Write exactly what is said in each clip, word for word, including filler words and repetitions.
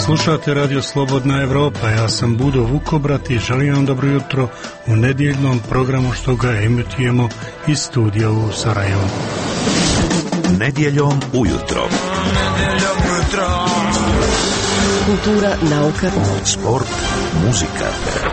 Slušate Radio Slobodna Evropa, ja sam Budo Vukobrat i želim vam dobro jutro u nedjeljnom programu što ga emitujemo iz studija u Sarajevu. Nedjeljom ujutro. Nedjeljom ujutro. Kultura, nauka, sport, muzika.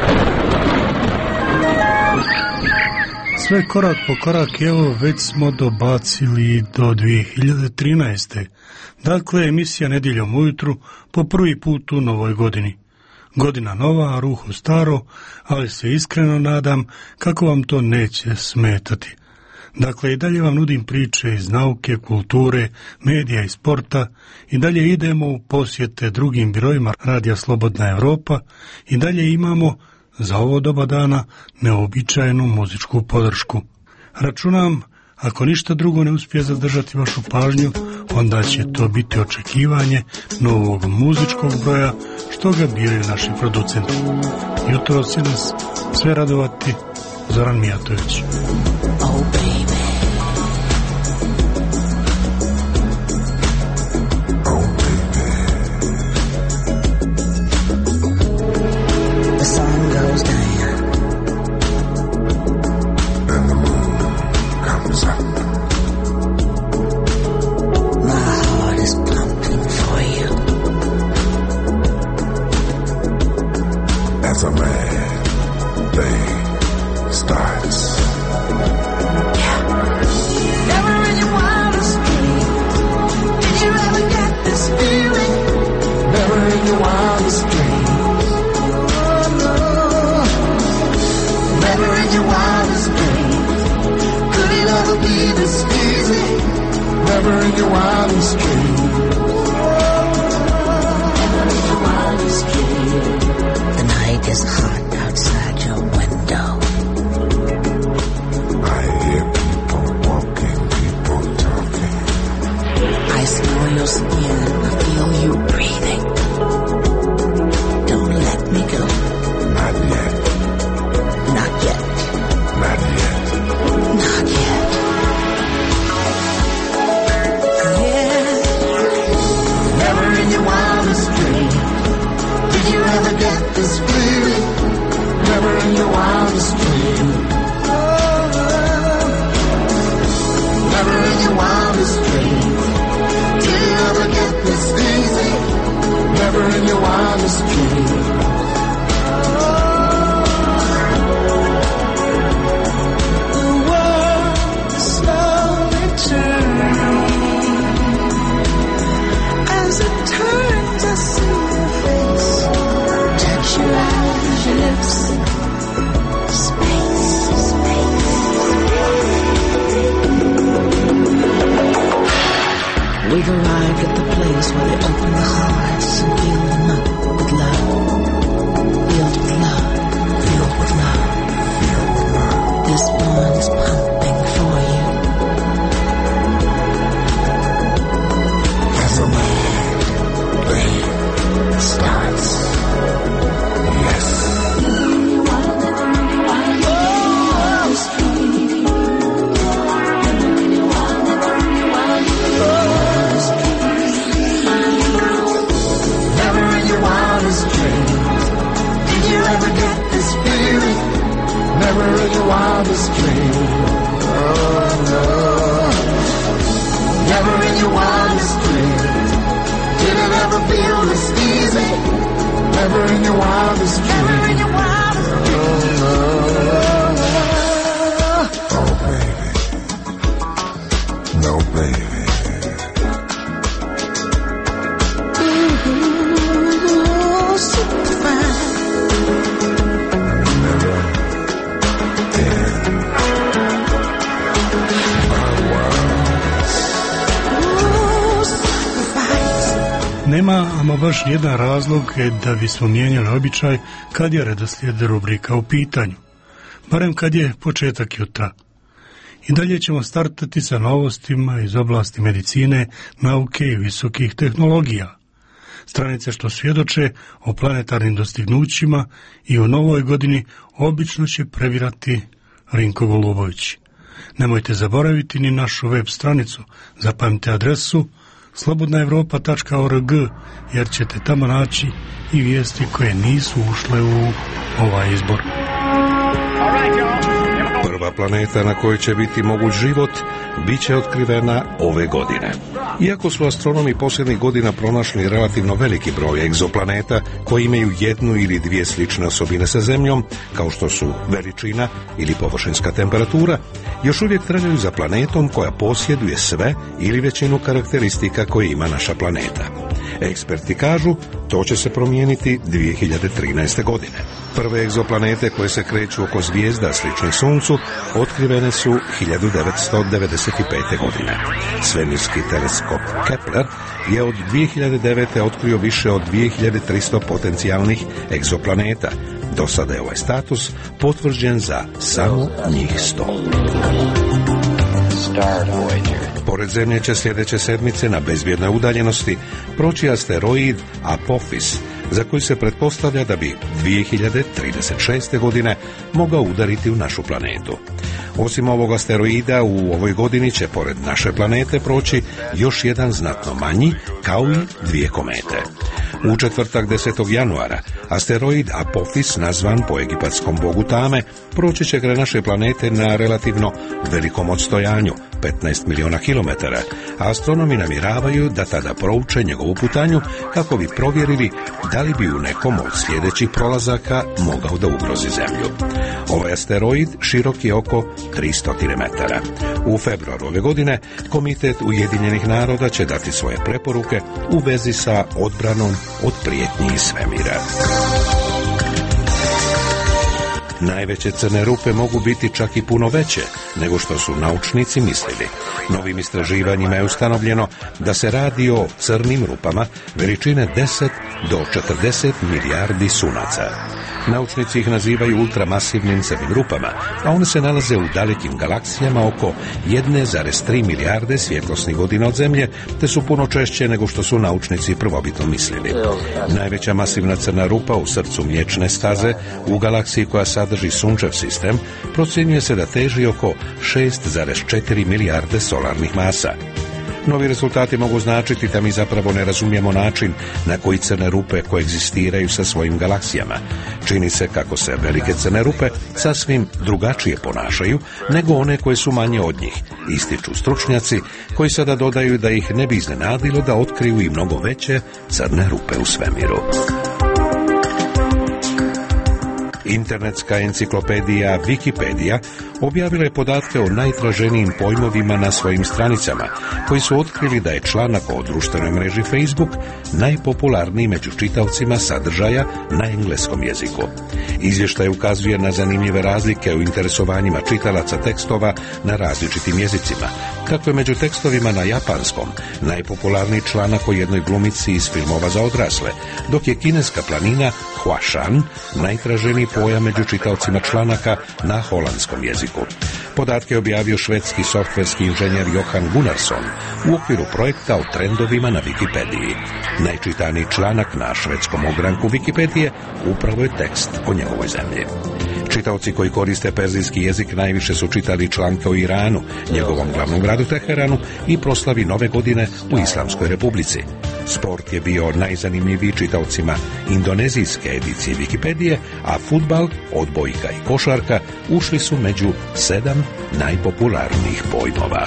Sve korak po korak, evo već smo dobacili do dvije hiljade trinaeste. Dakle, emisija Nedjeljom ujutru po prvi put u novoj godini. Godina nova, a ruho staro, ali se iskreno nadam kako vam to neće smetati. Dakle, i dalje vam nudim priče iz nauke, kulture, medija i sporta, i dalje idemo u posjete drugim birojima Radija Slobodna Evropa, i dalje imamo za ovo doba dana neobičajenu muzičku podršku. Računam, ako ništa drugo ne uspije zadržati vašu pažnju, onda će to biti očekivanje novog muzičkog broja što ga biraju naši producenti. Jutro će nas sve radovati Zoran Mijatović. oh baby. The sun goes down And the moon comes up. My heart is pumping for you. As a mad thing starts. Never in your wildest dreams did you ever get this feeling. Never in your wildest dreams. Never in your wildest dreams could it ever be this easy. Never in your wildest dreams. Never in your wildest dreams. The night is hot outside your window. I hear people walking, people talking. I smell your skin, I feel you breathing. Don't let me go, Not yet, not yet, not yet. not yet. Yeah, Never in your wildest dreams did you ever get this feeling. Never in your wildest dreams. Never in your wildest dreams did you ever get this easy. Never in your wildest dreams. The world slowly turns. As it turns, I see your face. Touch your eyes, your lips. Space, space. we've arrived at the place where they open the hearts and fill them up with love. Filled with love, filled with love. This one is pumping for you. As a mad thing starts. Yes. Never in your wildest dreams did you ever get this feeling. Never in your wildest dreams. Oh, no. Never in your wildest dreams did it ever feel this easy. Never in your wildest dreams. Never in your wildest dreams. Oh, baby. No, baby. Ooh, super fine. Never in my world. Ooh, sacrifice. Nema ama baš nijedan razlog da bismo mijenjali običaj kad je redoslijed rubrika u pitanju, barem kad je početak jutra. I dalje ćemo startati sa novostima iz oblasti medicine, nauke i visokih tehnologija. Stranice što svjedoče o planetarnim dostignućima i u novoj godini obično će previrati Rinko Golubović. Nemojte zaboraviti ni našu web stranicu, zapamtite adresu slobodna europa tačka org, jer ćete tamo naći i vijesti koje nisu ušle u ovaj izbor. Prva planeta na kojoj će biti moguć život bit će otkrivena ove godine. Iako su astronomi posljednjih godina pronašli relativno veliki broj egzoplaneta koji imaju jednu ili dvije slične osobine sa Zemljom, kao što su veličina ili površinska temperatura, još uvijek tragaju za planetom koja posjeduje sve ili većinu karakteristika koje ima naša planeta. Eksperti kažu, to će se promijeniti dvije hiljade trinaeste. godine. Prve egzoplanete koje se kreću oko zvijezda sličnih Suncu otkrivene su hiljadu devetsto devedeset pete. godine. Svemirski teleskop Kepler je od dvije hiljade devete. otkrio više od dvije hiljade tristo potencijalnih egzoplaneta. Do sada je ovaj status potvrđen za samo njih sto. Pored Zemlje će sljedeće sedmice na bezbjednoj udaljenosti proći asteroid Apophis, za koji se pretpostavlja da bi dvije hiljade trideset šeste. godine mogao udariti u našu planetu. Osim ovog asteroida, u ovoj godini će pored naše planete proći još jedan znatno manji, kao i dvije komete. U četvrtak desetog januara asteroid Apophis, nazvan po egipatskom bogu Tame, proći će kraj naše planete na relativno velikom odstojanju, petnaest miliona kilometara, a astronomi namjeravaju da tada prouče njegovu putanju kako bi provjerili da li bi u nekom od sljedećih prolazaka mogao da ugrozi Zemlju. Ovaj asteroid širok je oko tristo metara. U februaru ove godine Komitet Ujedinjenih naroda će dati svoje preporuke u vezi sa odbranom od prijetnji iz svemira. Najveće crne rupe mogu biti čak i puno veće nego što su naučnici mislili. Novim istraživanjima je ustanovljeno da se radi o crnim rupama veličine deset do četrdeset milijardi sunaca. Naučnici ih nazivaju ultramasivnim crnim rupama, a one se nalaze u dalekim galaksijama oko jedna zarez tri milijarde svjetlosnih godina od Zemlje, te su puno češće nego što su naučnici prvobitno mislili. Najveća masivna crna rupa u srcu Mliječne staze, u galaksiji koja sadrži Sunčev sistem, procjenjuje se da teži oko šest zarez četiri milijarde solarnih masa. Novi rezultati mogu značiti da mi zapravo ne razumijemo način na koji crne rupe koegzistiraju sa svojim galaksijama. Čini se kako se velike crne rupe sasvim drugačije ponašaju nego one koje su manje od njih, ističu stručnjaci koji sada dodaju da ih ne bi iznenadilo da otkriju i mnogo veće crne rupe u svemiru. Internetska enciklopedija Wikipedia objavila je podatke o najtraženijim pojmovima na svojim stranicama, koji su otkrili da je članak o društvenoj mreži Facebook najpopularniji među čitaocima sadržaja na engleskom jeziku. Izvještaj ukazuje na zanimljive razlike u interesovanjima čitalaca tekstova na različitim jezicima. Kako je među tekstovima na japanskom najpopularniji članak o jednoj glumici iz filmova za odrasle, dok je kineska planina Huashan najtraženiji pojam među čitaocima članaka na holandskom jeziku. Podatke je objavio švedski softverski inženjer Johan Gunnarsson u okviru projekta o trendovima na Wikipediji. Najčitaniji članak na švedskom ogranku Wikipedije upravo je tekst o njegovoj zemlji. Čitaoci koji koriste perzijski jezik najviše su čitali članke o Iranu, njegovom glavnom gradu Teheranu i proslavi Nove godine u Islamskoj republici. Sport je bio najzanimljiviji čitaocima indonezijske edicije Wikipedije, a fudbal, odbojka i košarka ušli su među sedam najpopularnijih pojmova.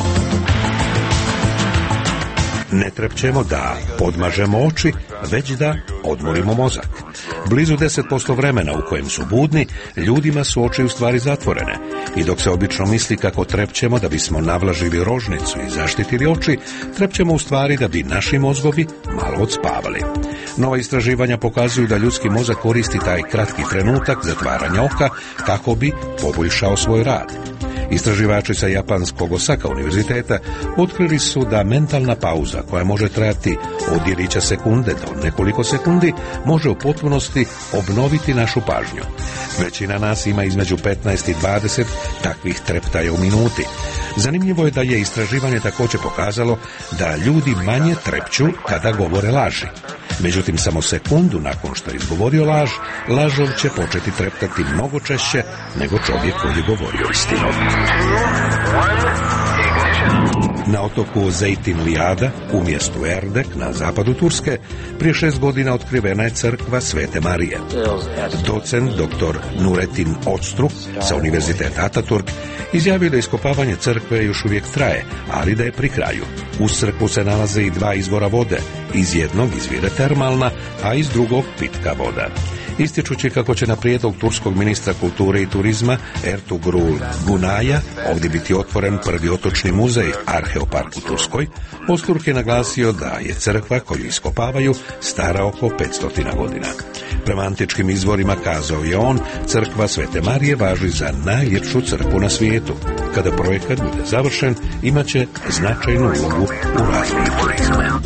Ne trepćemo da podmažemo oči, već da odmorimo mozak. Blizu deset posto vremena u kojem su budni, ljudima su oči u stvari zatvorene. I dok se obično misli kako trepćemo da bismo navlažili rožnicu i zaštitili oči, trepćemo u stvari da bi naši mozgovi malo odspavali. Nova istraživanja pokazuju da ljudski mozak koristi taj kratki trenutak zatvaranja oka kako bi poboljšao svoj rad. Istraživači sa japanskog Osaka univerziteta otkrili su da mentalna pauza, koja može trajati od djelića sekunde do nekoliko sekundi, može u potpunosti obnoviti našu pažnju. Većina nas ima između petnaest i dvadeset takvih treptaja u minuti. Zanimljivo je da je istraživanje također pokazalo da ljudi manje trepću kada govore laži. Međutim, samo sekundu nakon što je izgovorio laž, lažov će početi treptati mnogo češće nego čovjek koji je govorio istinu. Na otoku Zejtin Lijada, u mjestu Erdek, na zapadu Turske, prije šest godina otkrivena je crkva Svete Marije. Docent doktor Nurettin Öztürk sa Univerziteta Ataturk izjavio da iskopavanje crkve još uvijek traje, ali da je pri kraju. Uz crkvu se nalaze i dva izvora vode. Iz jednog izvire termalna, a iz drugog pitka voda. Ističući kako će na prijedlog turskog ministra kulture i turizma Ertugrul Gunaja ovdje biti otvoren prvi otočni muzej Arheopark u Turskoj, Öztürk je naglasio da je crkva koju iskopavaju stara oko petsto godina. Prema antičkim izvorima, kazao je on, crkva Svete Marije važi za najljepšu crkvu na svijetu. Kada projekat bude završen, imaće značajnu ulogu u razvoju turizma.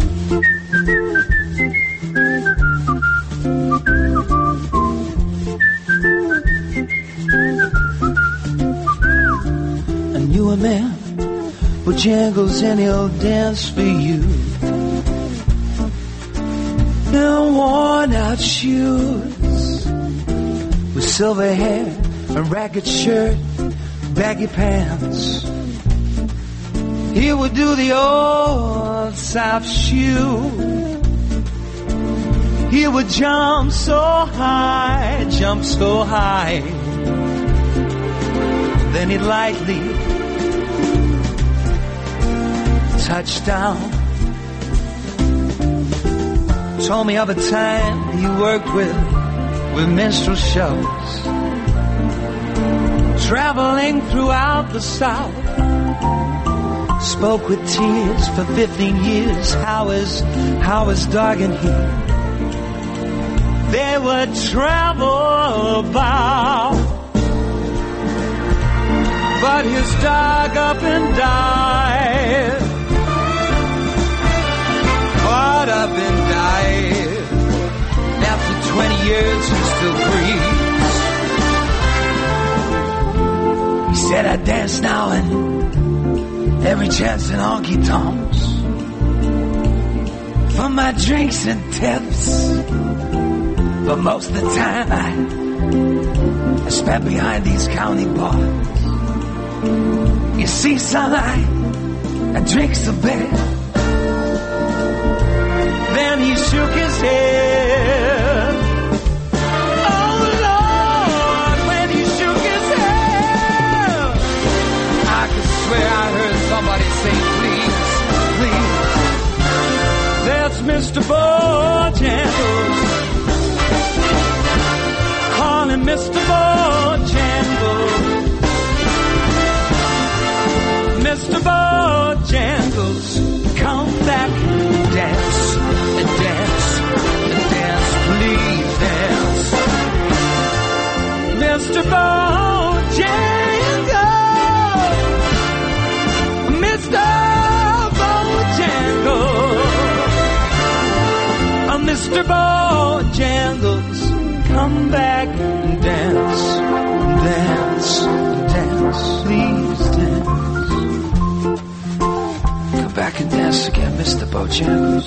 A man Bojangles and he'll dance for you in worn out shoes with silver hair, a ragged shirt, baggy pants. He would do the old South shoe. He would jump so high, jump so high. Then he'd lightly touchdown. Told me of a time he worked with with minstrel shows, traveling throughout the South. Spoke with tears for fifteen years how his how his dog and he they would travel about. But his dog up and died. Caught up and died. After twenty years he still breathes. He said I dance now and every chance in honky tonks for my drinks and tips. But most of the time I, I spent behind these county bars. You see, son, I, I drink some beer. Then he shook his head. Oh, Lord, when he shook his head, I could swear I heard somebody say, please, please. That's Mister Bojangles. Call him Mister Bojangles. Mister Bojangles, come back and dance, and dance, and dance, please dance. Mister Bojangles, Mister Bojangles, oh, Mister Bojangles, come back and dance, dance, dance, please dance. Back and dance again, Mister Bojangles.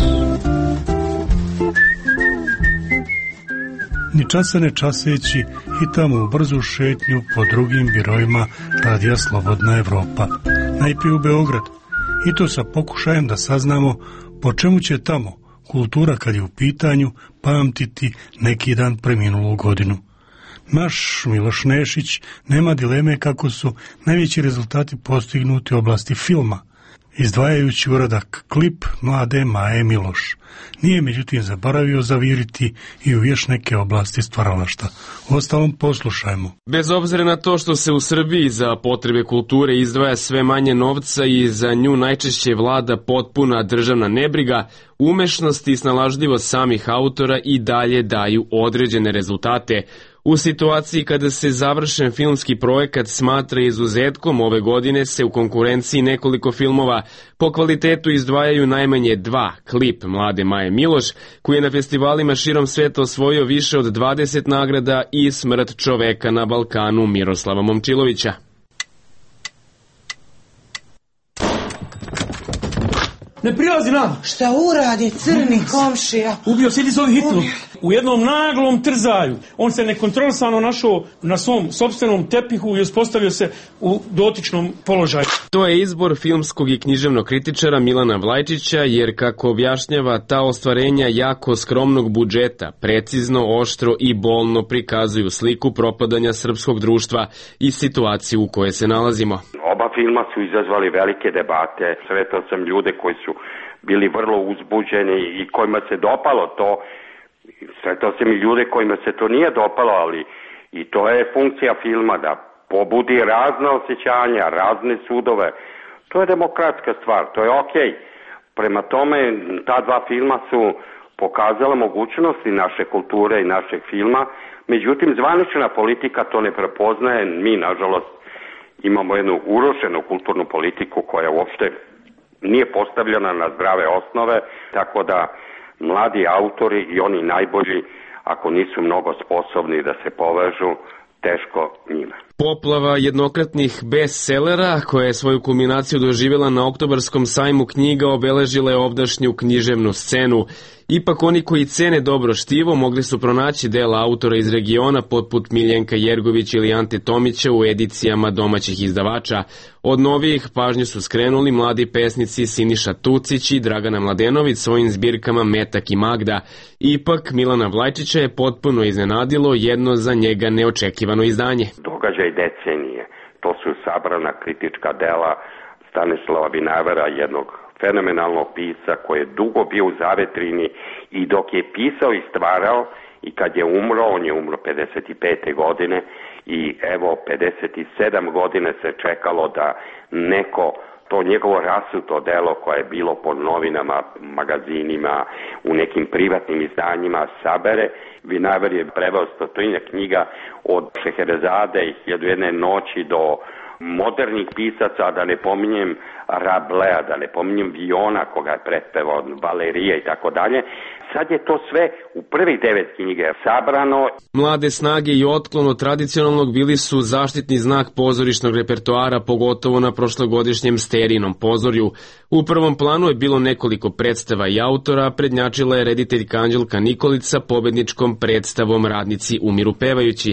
Ni časa ne časeći hitamo u brzu šetnju po drugim birojima radija Slobodna Evropa, najprije u Beograd, i to sa pokušajem da saznamo po čemu će tamo kultura, kad je u pitanju, pamtiti neki dan preminulu godinu. Naš Miloš Nešić nema dileme kako su najveći rezultati postignuti u oblasti filma, izdvajajući uradak klip mlade Maje Miloš. Nije međutim zaboravio zaviriti i u još neke oblasti stvaralašta. Ostalom poslušajmo. Bez obzira na to što se u Srbiji za potrebe kulture izdvaja sve manje novca i za nju najčešće vlada potpuna državna nebriga, umešnost i snalažljivost samih autora i dalje daju određene rezultate. U situaciji kada se završen filmski projekat smatra izuzetkom, ove godine se u konkurenciji nekoliko filmova po kvalitetu izdvajaju najmanje dva. Klip mlade Maje Miloš, koji je na festivalima širom sveta osvojio više od dvadeset nagrada, i Smrt čoveka na Balkanu Miroslava Momčilovića. ne prilazi nam. Šta uradi crni komšija? Ubio, sjedi za ovi hitno. U jednom naglom trzaju. On se nekontrolisano našao na svom sopstvenom tepihu i uspostavio se u dotičnom položaju. To je izbor filmskog i književnog kritičara Milana Vlajčića, jer kako objašnjava, ta ostvarenja jako skromnog budžeta precizno, oštro i bolno prikazuju sliku propadanja srpskog društva i situaciju u kojoj se nalazimo. Oba filma su izazvali velike debate. Sretao sam ljude koji su bili vrlo uzbuđeni i kojima se dopalo to. Sretao sam i ljude kojima se to nije dopalo, ali i to je funkcija filma, da pobudi razne osjećanja, razne sudove. To je demokratska stvar, to je okej. Prema tome, ta dva filma su pokazala mogućnosti naše kulture i našeg filma, međutim, zvanična politika to ne prepoznaje. Mi, nažalost, imamo jednu urušenu kulturnu politiku koja uopšte nije postavljena na zdrave osnove, tako da mladi autori i oni najbolji, ako nisu mnogo sposobni da se povežu, teško njima. Poplava jednokratnih bestsellera, koja je svoju kulminaciju doživjela na Oktobarskom sajmu knjiga, obeležila je ovdašnju književnu scenu. Ipak oni koji cene dobro štivo mogli su pronaći dela autora iz regiona poput Miljenka Jergović ili Ante Tomića u edicijama domaćih izdavača. Od novijih pažnju su skrenuli mladi pesnici Siniša Tucić i Dragana Mladenović svojim zbirkama Metak i Magda. Ipak Milana Vlajčića je potpuno iznenadilo jedno za njega neočekivano izdanje. Događaj decenije. To su sabrana kritička dela Stanislava Vinavera, jednog fenomenalnog pisca koji je dugo bio u zavetrini i dok je pisao i stvarao, i kad je umro, on je umro pedeset pete godine i evo pedeset sedam godine se čekalo da neko to njegovo rasuto delo koje je bilo po novinama, magazinima, u nekim privatnim izdanjima sabere. Vinaver je preveo stotinjak knjiga od Šeherezade i Hiljadu i jedne noći do modernih pisaca, da ne pominjem Rablea, da ne pominjem Viona koga je prespevao, Valerija i tako dalje. Sad je to sve u prvih devet knjiga sabrano. Mlade snage i otklon od tradicionalnog bili su zaštitni znak pozorišnog repertoara, pogotovo na prošlogodišnjem Sterinom pozorju. U prvom planu je bilo nekoliko predstava i autora, prednjačila je rediteljka Anđelka Nikolica pobedničkom predstavom Radnici umiru pevajući.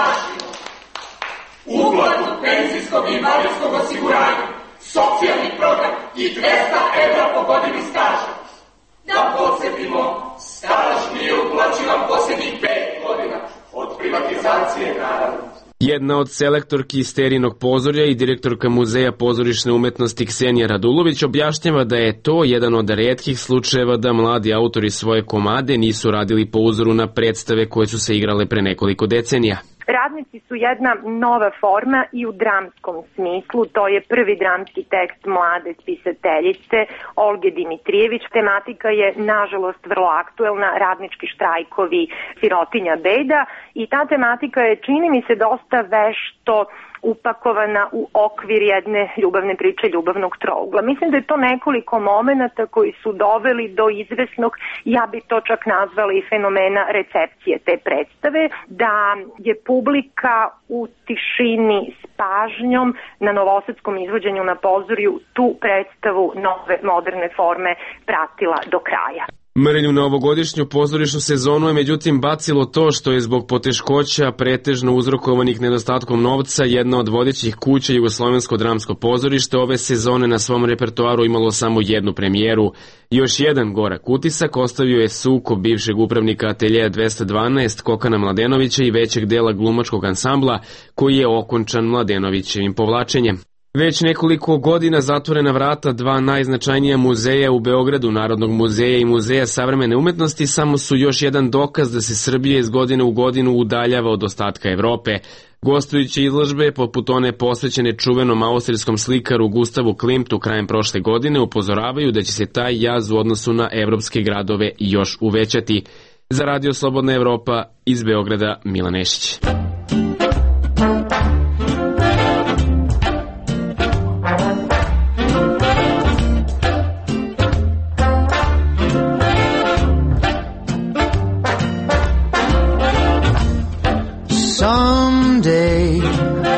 Uplatu penzijskog i invalidskog osiguranja, socijalni program i dvesta evra po godini staža. Da podsjetimo, staž nije uplaćivan posljednjih pet godina, od privatizacije naravno. Jedna od selektorki Sterinog pozorja i direktorka Muzeja pozorišne umetnosti Ksenija Radulović objašnjava da je to jedan od retkih slučajeva da mladi autori svoje komade nisu radili po uzoru na predstave koje su se igrale pre nekoliko decenija. Radnici su jedna nova forma i u dramskom smislu. To je prvi dramski tekst mlade spisateljice Olge Dimitrijević. Tematika je, nažalost, vrlo aktuelna, radnički štrajkovi, sirotinja, beda, i ta tematika je, čini mi se, dosta vešto upakovana u okvir jedne ljubavne priče, ljubavnog trougla. Mislim da je to nekoliko momenata koji su doveli do izvesnog, ja bi to čak nazvala i fenomena recepcije te predstave, da je publika u tišini s pažnjom na novosadskom izvođenju na pozorju tu predstavu nove moderne forme pratila do kraja. Mrlju na ovogodišnju pozorišnu sezonu je međutim bacilo to što je zbog poteškoća pretežno uzrokovanih nedostatkom novca jedna od vodećih kuća Jugoslovensko dramsko pozorište ove sezone na svom repertoaru imalo samo jednu premijeru. Još jedan gorak utisak ostavio je sukob bivšeg upravnika ateljeja dvesta dvanaest Kokana Mladenovića i većeg dela glumačkog ansambla koji je okončan Mladenovićevim povlačenjem. Već nekoliko godina zatvorena vrata dva najznačajnija muzeja u Beogradu, Narodnog muzeja i Muzeja savremene umetnosti, samo su još jedan dokaz da se Srbija iz godine u godinu udaljava od ostatka Evrope. Gostujuće izložbe, poput one posvećene čuvenom austrijskom slikaru Gustavu Klimtu krajem prošle godine, upozoravaju da će se taj jaz u odnosu na evropske gradove još uvećati. Za Radio Slobodna Evropa, iz Beograda, Milan Nešić. Someday,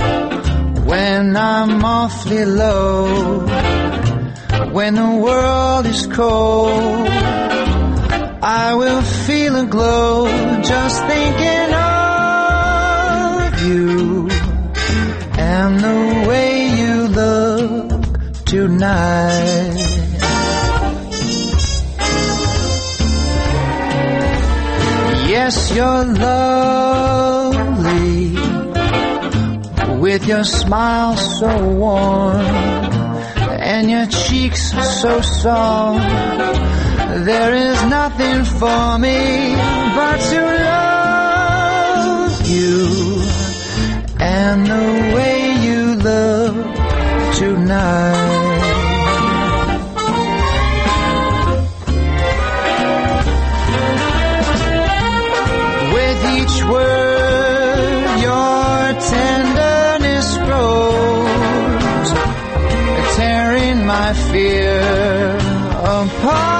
when I'm awfully low, when the world world is cold, I will feel a glow just thinking of you and the way you look tonight. Yes, you're lovely with your smile so warm and your cheeks so soft. There is nothing for me but to love you and the way you look tonight. With each word your tenderness grows, tearing my fear apart.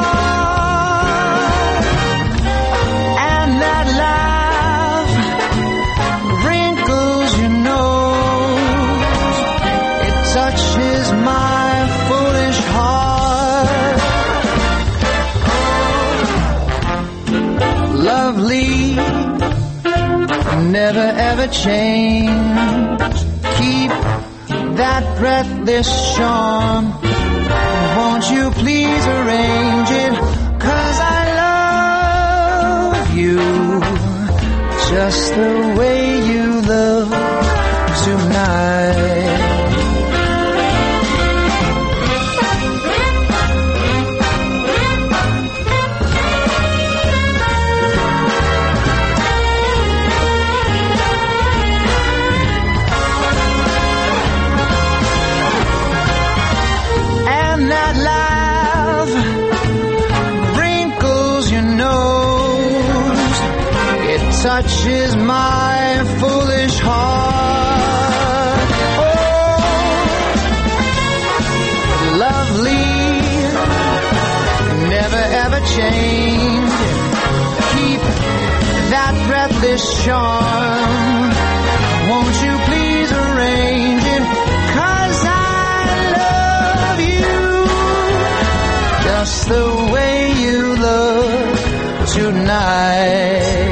Never ever change. Keep that breathless charm. Won't you please arrange it? 'Cause I love you just the way you look tonight. Touches my foolish heart. Oh, lovely, never ever change. Keep that breathless charm. Won't you please arrange it? 'Cause I love you just the way you look tonight.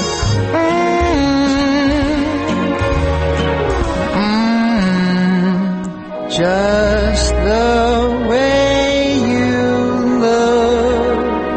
Just the way you look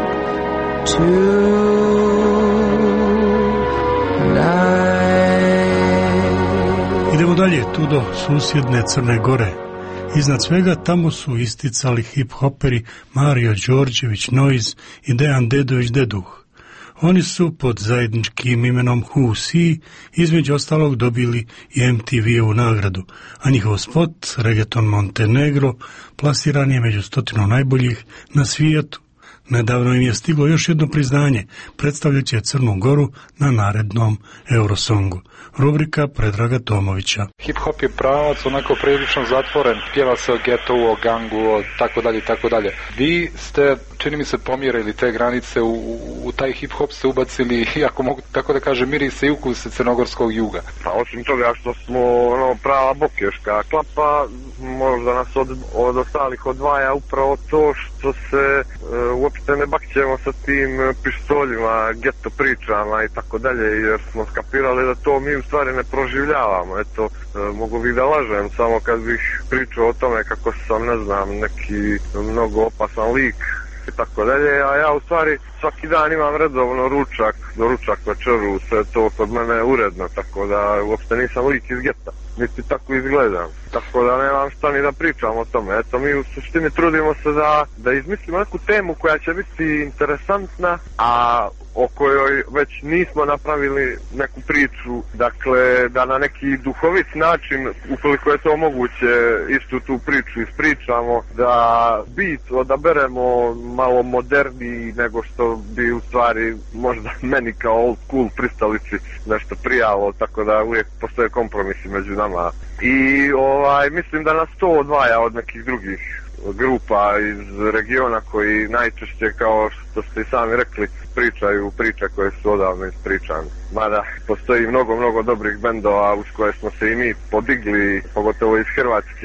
tonight. Idemo dalje, tu do susjedne Crne Gore. Iznad svega tamo su isticali hip-hoperi Mario Đorđević Noise i Dejan Dedović Deduh. Oni su pod zajedničkim imenom Who See između ostalog dobili i M T V-ovu nagradu, a njihov spot Reggaeton Montenegro plasiran je među stotinu najboljih na svijetu. Nedavno im je stiglo još jedno priznanje, predstavljajući Crnu Goru na narednom Eurosongu. Rubrika Predraga Tomovića. Hip-hop je pravac onako prilično zatvoren, pjeva se o getovu, o gangu, o tako dalje, tako dalje. Vi ste, čini mi se, pomjerili te granice, u, u taj hip-hop ste ubacili, ako mogu tako da kažem, mirise i ukuse crnogorskog juga. Pa osim toga što smo ono, prava bokeška klapa, možda nas od, od ostalih odvaja upravo to što se e, uopšte ne bakćemo sa tim pištoljima, geto pričama i tako dalje, jer smo skapirali da to mi u stvari ne proživljavamo. Eto, e, mogu bih da lažem samo kad bih pričao o tome kako sam, ne znam, neki mnogo opasan lik i tako dalje, a ja u stvari svaki dan imam redovno ručak, do ručak večeru, sve to kod mene uredno, tako da uopšte nisam lik iz geta, niti tako izgledam, tako da nemam šta ni da pričam o tome. Eto, mi u suštini trudimo se da, da izmislimo neku temu koja će biti interesantna, a o kojoj već nismo napravili neku priču, dakle da na neki duhovit način, ukoliko je to moguće, istu tu priču ispričamo, da bit odaberemo malo moderniji nego što bi u stvari možda meni kao old school pristalici nešto prijalo, tako da uvijek postoje kompromisi među nama. I ovaj, mislim da nas to odvaja od nekih drugih grupa iz regiona koji najčešće, kao što ste i sami rekli, pričaju priče koje su odavno ispričane. Mada postoji mnogo, mnogo dobrih bendova uz koje smo se i mi podigli, pogotovo iz Hrvatske,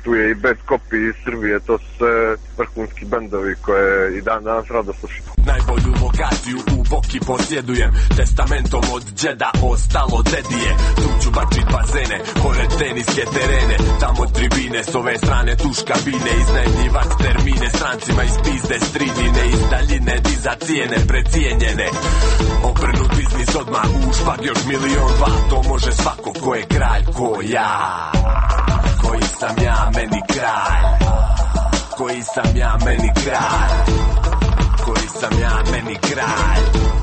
tu je i Bad Copy iz Srbije, to su sve vrhunski bendovi koje i dan danas rado slušam. Najbolju lokaciju u Boki posjedujem, testamentom od džeda ostalo dedije. Tu ću bačit bazene, pored teniske terene, tamo tribine, s ove strane tuš kabine, iznajmljivat termine, strancima iz pizde stridine, iz daljine diza cijene precijenjene. Obrnut biznis odmah u špag još milion dva, to može svako ko je kralj, ko ja. Koji sam ja, meni kralj. Koji sam ja, meni kralj. Koji sam ja, meni kralj.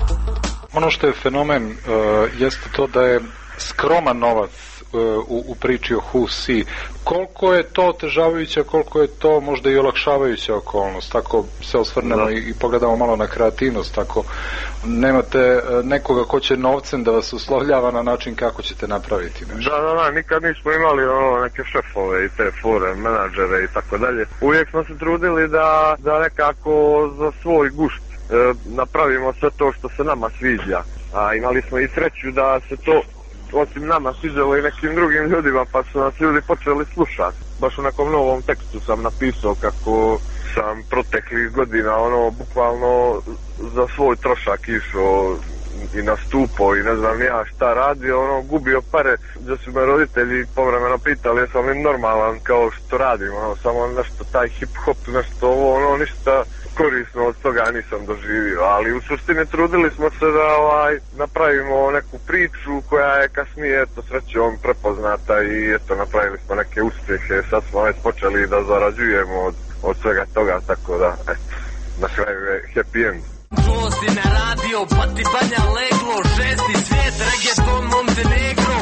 Ono što je fenomen uh, jeste to da je skroman novac uh, u, u priči o Who See. Koliko je to otežavajuća, koliko je to možda i olakšavajuća okolnost, tako se osvrnemo i, i pogledamo malo na kreativnost, tako nemate uh, nekoga ko će novcem da vas uslovljava na način kako ćete napraviti nešto. Da, da, da, nikad nismo imali ono, neke šefove i te fore, menadžere i tako dalje. Uvijek smo se trudili da, da nekako za svoj gušt e, napravimo sve to što se nama sviđa. A imali smo i sreću da se to osim nama sviđalo i nekim drugim ljudima, pa su nas ljudi počeli slušati. Baš u nekom novom tekstu sam napisao kako sam proteklih godina ono bukvalno za svoj trošak išao i nastupao i ne znam ja šta radio, ono gubio pare, gdje su me roditelji povremeno pitali jesam li normalan kao što radim, ono samo nešto taj hip hop, nešto ovo, ono ništa korisno od toga nisam doživio, ali u suštini trudili smo se da ovaj, napravimo neku priču koja je kasnije eto srećom prepoznata i eto napravili smo neke uspjehe, sad smo već počeli da zarađujemo od, od svega toga, tako da eto, na kraju je happy end. Čuo si na radio, pa ti banja leglo, šesti svijet, reggaeton Montenegro.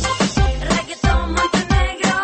Reggaeton Montenegro.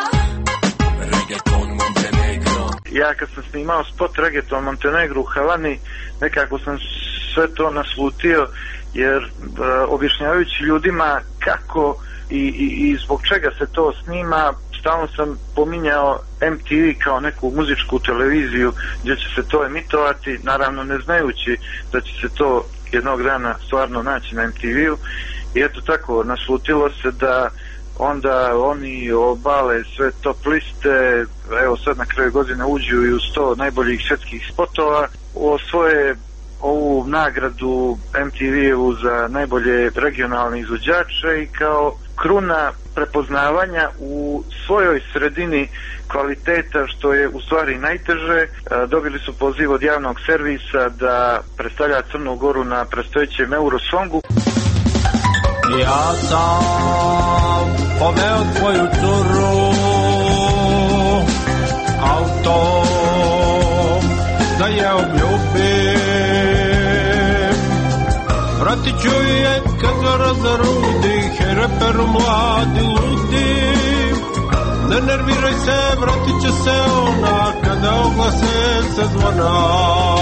Reggaeton Montenegro. Ja kad sam snimao spot Reggaeton Montenegro u Havani, nekako sam sve to naslutio, jer uh, objašnjavajući ljudima kako i, i, i zbog čega se to snima, stalno sam pominjao M T V kao neku muzičku televiziju gdje će se to emitovati, naravno ne znajući da će se to jednog dana stvarno naći na M T V-u i eto tako naslutilo se da onda oni obale sve top liste, evo sad na kraju godine uđu i u sto najboljih svjetskih spotova, osvoje ovu nagradu M T V-u za najbolje regionalne izvođače i kao kruna prepoznavanja u svojoj sredini kvaliteta, što je u stvari najteže, dobili su poziv od javnog servisa da predstavlja Crnu Goru na predstojećem Eurosongu. Ja sam poveo tvoju curu autom da je obljubim, vratit ću je kad ga razarudi, hej reperu mladi ludi, ne nerviraj se, vratit će se ona kada oglase se zvona.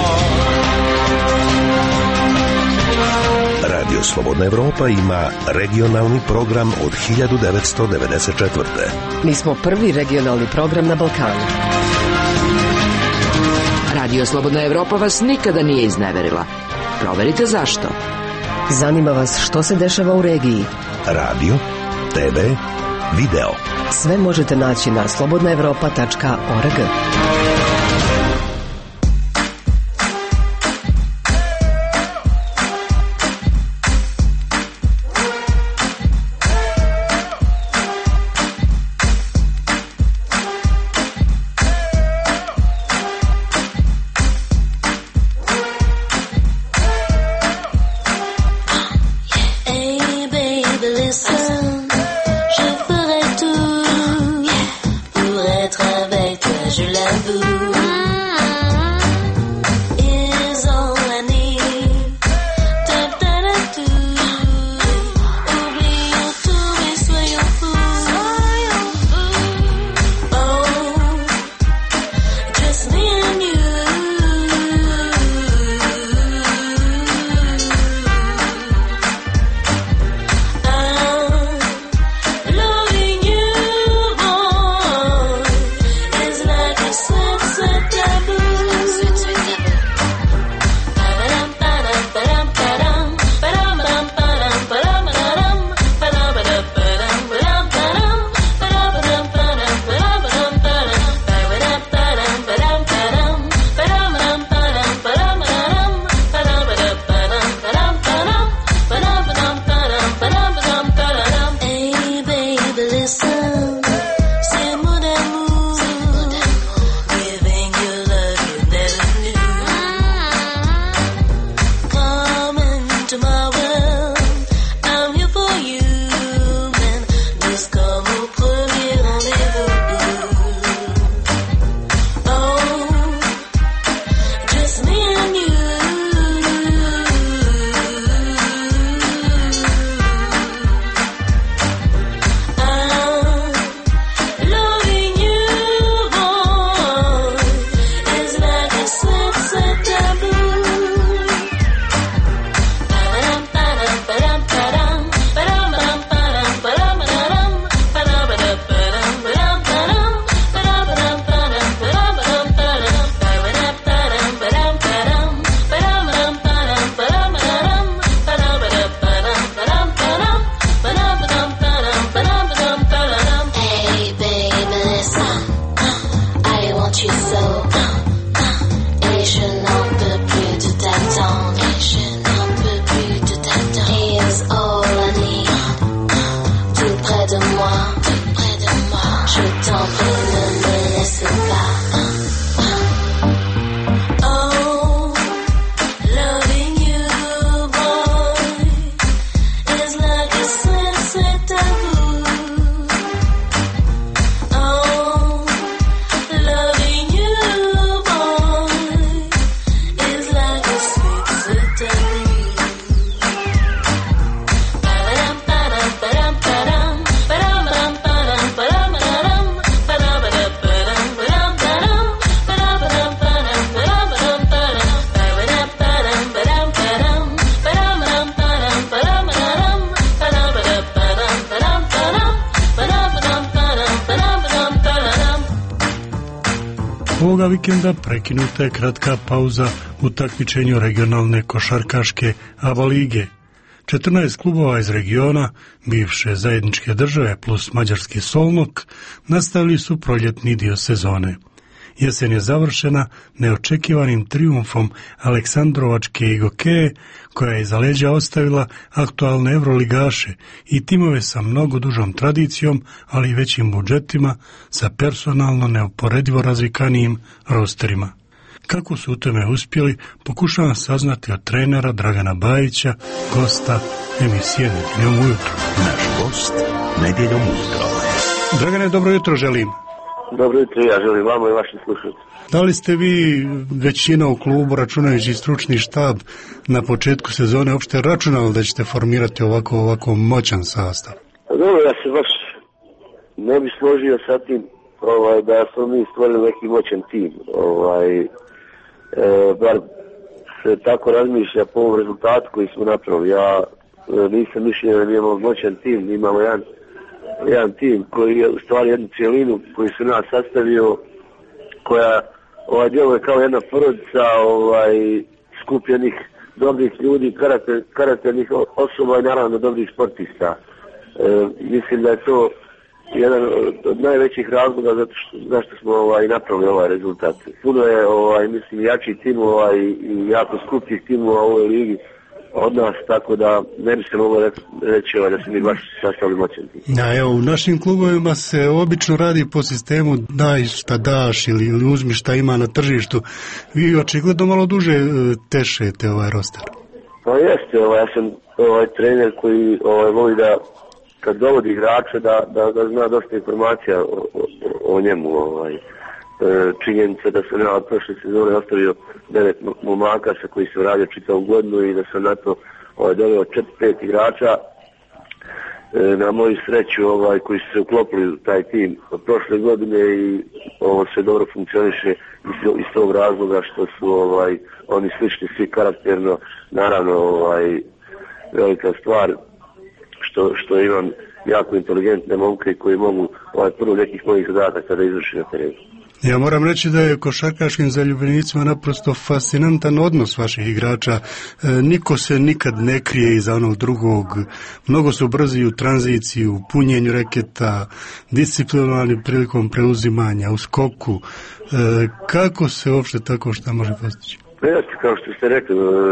Radio Slobodna Evropa ima regionalni program od hiljadu devetsto devedeset četvrte. Mi smo prvi regionalni program na Balkanu. Radio Slobodna Evropa vas nikada nije izneverila. Proverite zašto. Zanima vas što se dešava u regiji. Radio, te ve, video. Sve možete naći na slobodna evropa tačka org. Ovoga vikenda prekinuta je kratka pauza u takmičenju regionalne košarkaške ABA lige. četrnaest klubova iz regiona, bivše zajedničke države plus mađarski Solnok, nastavili su proljetni dio sezone. Jesen je završena neočekivanim trijumfom Aleksandrovačke Igokeje, koja je iza leđa ostavila aktualne evroligaše i timove sa mnogo dužom tradicijom, ali i većim budžetima, sa personalno neuporedivo razvikanijim rosterima. Kako su u tome uspjeli, pokušavam saznati od trenera Dragana Bajića, gosta emisije Nedjeljom ujutro. Naš gost Nedjeljom ujutro. Dragane, dobro jutro želim. Dobro jutro, ja želim vama i vašim slušateljima. Da li ste vi, većina u klubu, računajući stručni štab, na početku sezone uopšte računali da ćete formirati ovako, ovako moćan sastav? Dobro, ja se baš ne bi složio sa tim ovaj, da smo mi stvorili neki moćan tim. Ovaj, e, bar se tako razmišlja po ovom rezultatu koji smo napravili. Ja e, nisam mišljenja da mi imamo moćan tim, imamo jedan jedan tim koji je u stvari jednu cijelinu koji se nas sastavio, koja ovaj, djeluje kao jedna porodica ovaj, skupljenih dobrih ljudi, karakter, karakternih osoba i naravno dobrih sportista. E, mislim da je to jedan od najvećih razloga zato što, zašto smo ovaj, napravili ovaj rezultat. Puno je ovaj, mislim, jači tim ovaj, i jako skupljih timova u ovoj ligi od nas, tako da ne bi se moglo reći ovaj, da se mi baš sastavili moćan tim. Ja, evo, u našim klubovima se obično radi po sistemu daj šta daš ili, ili uzmi šta ima na tržištu. Vi očigledno malo duže tešete ovaj roster. Pa jeste, ovaj, ja sam ovaj, trener koji ovaj, voli da kad dovodi igrača da, da, da zna dosta informacija o, o, o njemu. Ovaj. E, činjenica da sam ja od prošle sezone ostavio devet momaka sa koji se radio čitavu godinu i da sam na to ovaj, doveo četiri pet igrača. E, na moju sreću ovaj, koji su se uklopili u taj tim od prošle godine i ovo sve dobro funkcioniše iz, iz tog razloga što su ovaj, oni slični svi karakterno, naravno ovaj, velika stvar što, što imam jako inteligentne momke koji mogu ovaj, prvo nekih mojih zadataka da izvrši na terenu. Ja moram reći da je košarkaškim zaljubljenicima naprosto fascinantan odnos vaših igrača. E, niko se nikad ne krije iza onog drugog. Mnogo su brzi u tranziciji, u punjenju reketa, disciplinovani prilikom preuzimanja, u skoku. E, kako se uopšte tako šta može postići? Jeste, kao što ste rekli,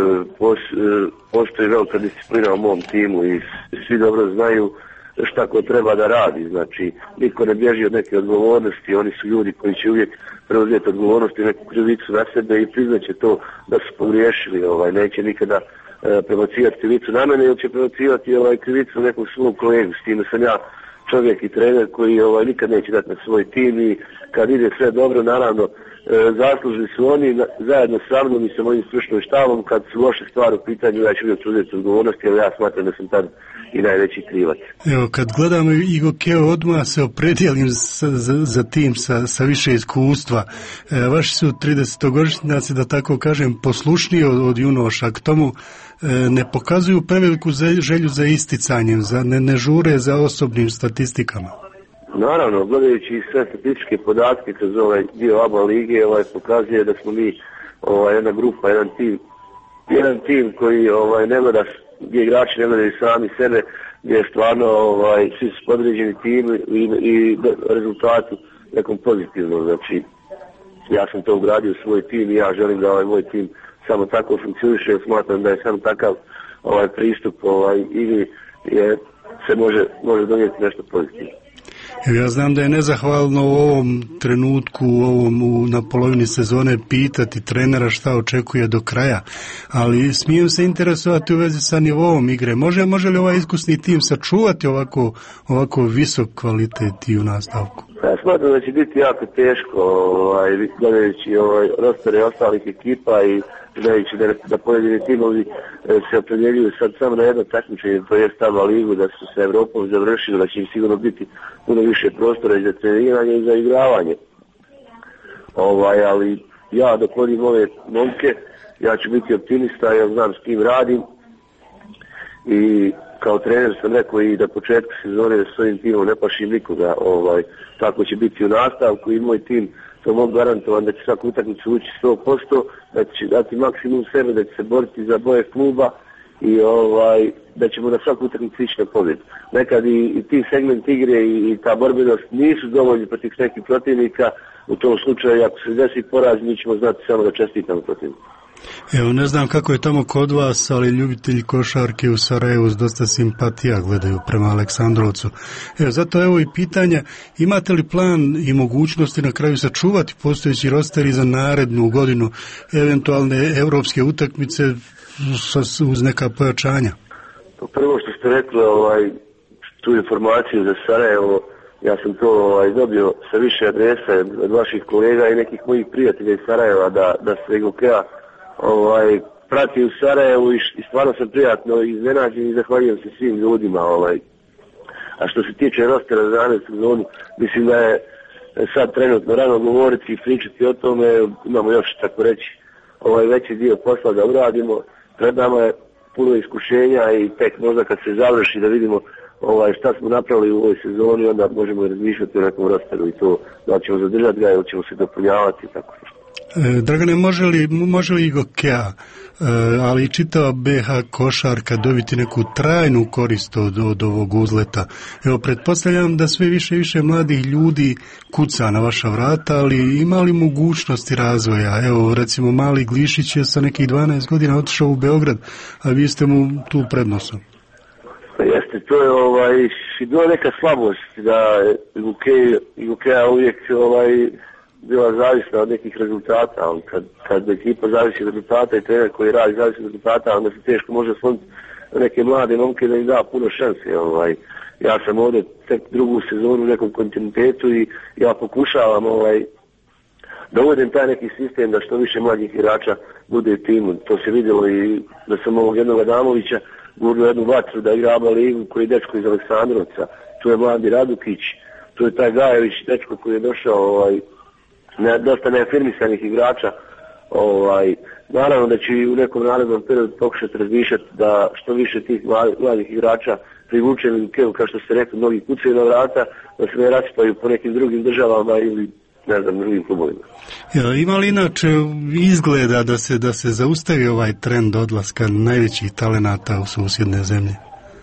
postoji velika disciplina u mom timu i svi dobro znaju šta ko treba da radi. Znači, niko ne bježi od neke odgovornosti, oni su ljudi koji će uvijek preuzeti odgovornost i neku krivicu na sebe i priznaće to da su pogriješili. Ovaj, neće nikada e, prebacivati krivicu na mene ili će prebacivati ovaj, krivicu nekog svog kolegu. S time sam ja čovjek i trener koji ovaj, nikad neće dati na svoj tim i kad ide sve dobro, naravno, E, zaslužili su oni na, zajedno sa mnom i sa mojim stručnim štabom. Kad su loše stvari u pitanju, ja ću uvijek uzeti odgovornosti, jer ja smatram da sam tad i najveći krivac. Evo, kad gledamo Igokeo, odmah se opredijelim za, za, za tim sa, sa više iskustva. E, vaši su tridesetogodišnjaci, da tako kažem, poslušniji od, od junoša. K tomu e, ne pokazuju preveliku želju za isticanjem, za, ne, ne žure za osobnim statistikama. Naravno, gledajući sve statističke podatke kroz ovaj dio ABA lige, ovaj, pokazuje da smo mi ovaj, jedna grupa, jedan tim, jedan tim koji ovaj, ne gleda, gdje igrači ne gledaju sami sebe, gdje je stvarno ovaj, svi su podređeni tim i, i rezultatu nekom pozitivnom. Znači, ja sam to ugradio u svoj tim i ja želim da ovaj moj tim samo tako funkcioniše, jer smatram da je samo takav ovaj, pristup ovaj, ili je, se može, može donijeti nešto pozitivno. Ja znam da je nezahvalno u ovom trenutku, u ovom, u, na polovini sezone pitati trenera šta očekuje do kraja, ali smijem se interesovati u vezi sa nivoom igre. Može, može li ovaj iskusni tim sačuvati ovako, ovako visok kvalitet i u nastavku? Ja smatram da će biti jako teško, ovaj, gledajući ovaj, rostore ostalih ekipa i gledajući da, da pojedini timovi se opredjeljuju sad samo na jedno takmičenje, to je ABA ligu, da su se Evropom završili, da će im sigurno biti puno više prostora i za treniranje i za igravanje. Ovaj, ali ja dok vodim ove momke, ja ću biti optimista, ja znam s kim radim i kao trener sam rekao i da početku sezone s svojim timom ne pašim nikoga, ovaj, tako će biti u nastavku i moj tim to mogu garantovati da će svaku utakmicu ući sto posto, da će dati maksimum sebe, da će se boriti za boje kluba i ovaj, da ćemo na svaku utakmicu ići na pobjedu. Nekad i, i ti segment igre i, i ta borbenost nisu dovoljni protiv nekih protivnika, u tom slučaju ako se desi poraz mi ćemo znati samo da čestitamo protivniku. Evo, ne znam kako je tamo kod vas, ali ljubitelji košarke u Sarajevu s dosta simpatija gledaju prema Aleksandrovcu. Evo, zato evo i pitanje, imate li plan i mogućnosti na kraju sačuvati postojeći roster i za narednu godinu, eventualne evropske utakmice uz neka pojačanja? Prvo što ste rekli, ovaj, tu informaciju za Sarajevo, ja sam to ovaj, dobio sa više adresa od vaših kolega i nekih mojih prijatelja iz Sarajeva da, da se Igokea ovaj, prati u Sarajevu i, i stvarno sam prijatno iznenađen i zahvaljujem se svim ljudima. Ovaj. A što se tiče rostera za narednu sezonu, mislim da je sad trenutno rano govoriti i pričati o tome, imamo još tako reći ovaj, veći dio posla da uradimo, pred nama je puno iskušenja i tek možda kad se završi da vidimo ovaj, šta smo napravili u ovoj sezoni, onda možemo razmišljati o nekom rosteru i to da ćemo zadržati ga ili ćemo se dopunjavati i tako što. E, Dragane, može li, može li Igokea, e, ali i čitava be ha košarka dobiti neku trajnu korist od, od ovog uzleta? Evo, pretpostavljam da sve više i više mladih ljudi kuca na vaša vrata, ali ima li mogućnosti razvoja? Evo, recimo, mali Glišić je sa nekih dvanaest godina otišao u Beograd, a vi ste mu tu prednosom. Pa jeste, to je ovaj, bila neka slabost da Igokea uvijek ovaj, bila zavisna od nekih rezultata, ali kad, kad ekipa zavisi od rezultata i trener koji radi zavisi od rezultata, onda se teško može sloniti neke mlade momke da im da puno šanse. Ovaj. Ja sam ovdje tek drugu sezonu u nekom kontinuitetu i ja pokušavam ovaj, da uvedem taj neki sistem da što više mladih igrača bude u timu. To se vidjelo i da sam ovog jednog Adamovića gurnuo jednu vatru da igra ABA ligu koji je dečko iz Aleksandrovca. Tu je mladi Radukić, tu je taj Gajević, dečko koji je došao ovaj, ne, dosta neafirmisanih igrača. Ovaj, naravno da će i u nekom narednom periodu pokušati razmišljati da što više tih mladih igrača privučeni u Kevu, kao što ste rekli, mnogi kucaju na vrata, da se ne raspaju po nekim drugim državama ili ne znam, drugim klubovima. Ja, ima li inače izgleda da se, da se zaustavi ovaj trend odlaska najvećih talenata u susjedne zemlje?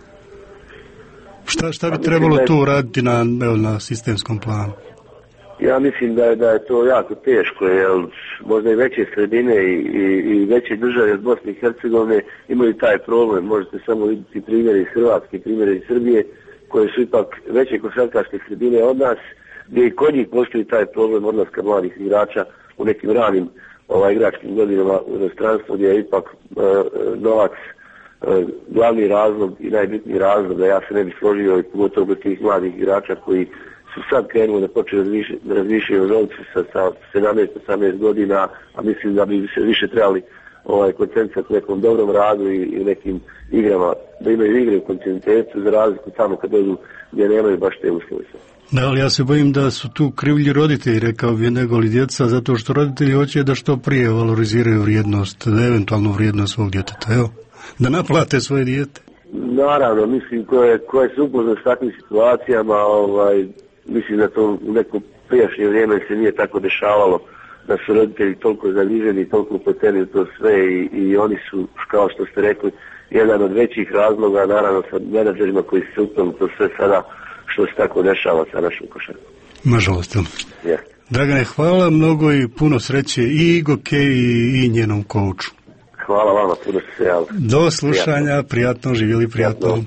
Šta, šta bi trebalo tu uraditi na, evo, na sistemskom planu? Ja mislim da je, da je to jako teško, jer možda i veće sredine i, i, i veće države od Bosne i Hercegovine imaju taj problem. Možete samo vidjeti primjere iz Hrvatske, primjere iz Srbije, koje su ipak veće košarkaške sredine od nas, gdje i kod njih postoji taj problem odlaska mladih igrača u nekim ranim ovaj, igračkim godinama u inostranstvu, gdje je ipak e, novac e, glavni razlog i najbitniji razlog, da ja se ne bi složio i pogotovo kod tih mladih igrača koji su sad krenuli da počeli da razmišljaju o novcu sa, sa sedamnaest osamnaest godina, a mislim da bi se više trebali ovaj, koncentrirati u nekom dobrom radu i, i nekim igrama, da imaju igre u kontinuitetu za razliku tamo kad dođu gdje nemaju baš te uslove. Da, ali ja se bojim da su tu krivlji roditelji, rekao bi, nego li djeca, zato što roditelji hoće da što prije valoriziraju vrijednost, eventualnu vrijednost svog djeteta, evo, da naplate svoje dijete. Naravno, mislim, koje, koje su upoznane s takvim situacijama, ovaj, mislim da to u neko prijašnje vrijeme se nije tako dešavalo, da su roditelji toliko zaviženi, toliko upleteni u to sve i, i oni su, kao što ste rekli, jedan od većih razloga, naravno sa menadžerima koji se upravo to sve sada što se tako dešava sa našom košarkom. Nažalost. Ja. Dragane, hvala mnogo i puno sreće i Igokei i, i njenom kouču. Hvala vama, puno se javili. Do slušanja, prijatno, prijatno živjeli, prijatno. prijatno.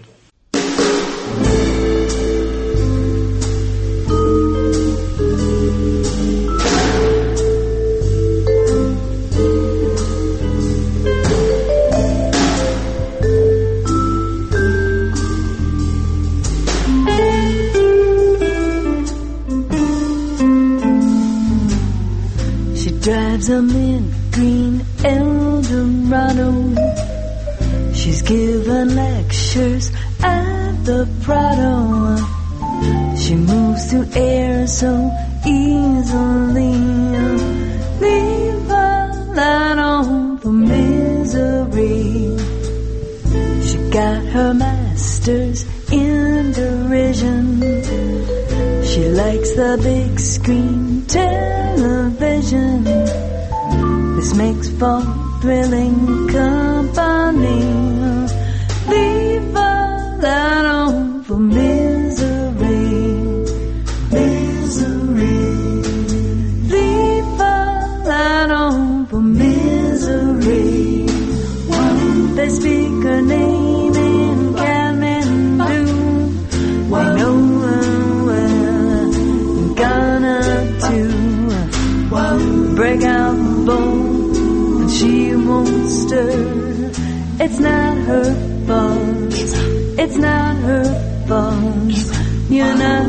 Drives a mint green Eldorado. She's given lectures at the Prado. She moves through air so easily. Leave her that on for misery. She got her master's in derision. She likes the big screen television. This makes for thrilling company. Leave all that on for misery. Misery. Leave all that on for misery. They speak her name in Kathmandu. We know her well, Ghana too. Break out the bone and she won't stir. It's not her fault. It's not her fault. You're not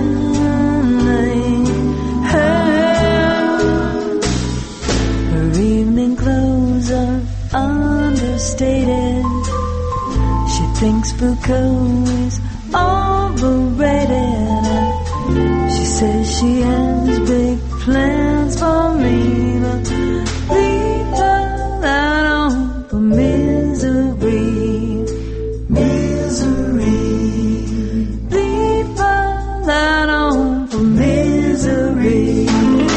her. Her evening clothes are understated. She thinks Foucault is overrated. She says she has big plans for me, but leave her that on for misery. Misery. Leave her that on for misery.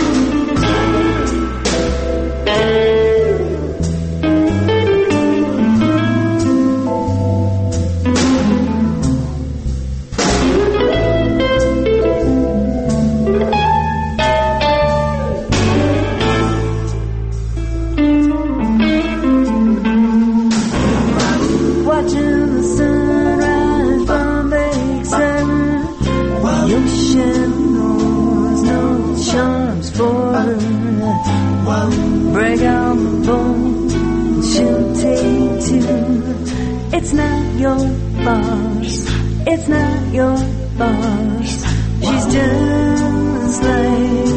Break out the bone, she'll take two. It's not your fault. It's not your fault. She's just like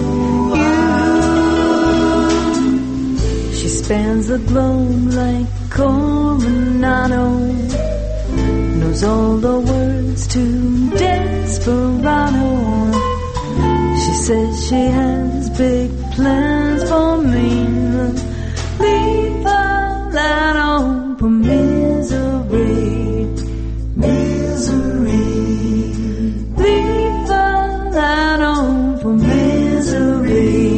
you. She spans the globe like Coronado. Knows all the words to Desperado. She says she has big plans for me. Leave all that on for misery. Misery. Leave all that on for misery.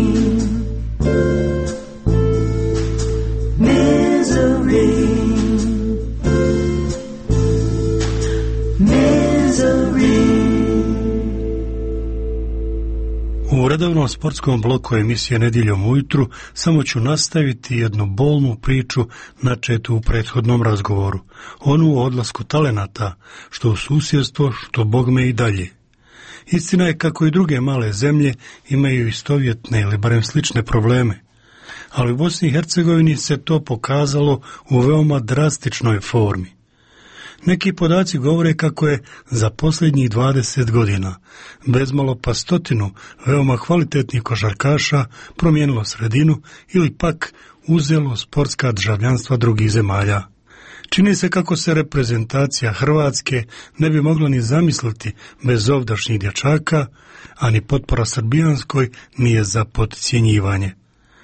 Misery. Misery. U redovnom sportskom bloku emisije Nedjeljom ujutru samo ću nastaviti jednu bolnu priču načetu u prethodnom razgovoru, onu o odlasku talenata, što u susjedstvo, što bogme i dalje. Istina je kako i druge male zemlje imaju istovjetne ili barem slične probleme, ali u Bosni i Hercegovini se to pokazalo u veoma drastičnoj formi. Neki podaci govore kako je za posljednjih dvadeset godina bezmalo pa stotinu veoma kvalitetnih košarkaša promijenilo sredinu ili pak uzelo sportska državljanstva drugih zemalja. Čini se kako se reprezentacija Hrvatske ne bi mogla ni zamisliti bez ovdašnjih dječaka, a ni potpora srbijanskoj nije za podcjenjivanje.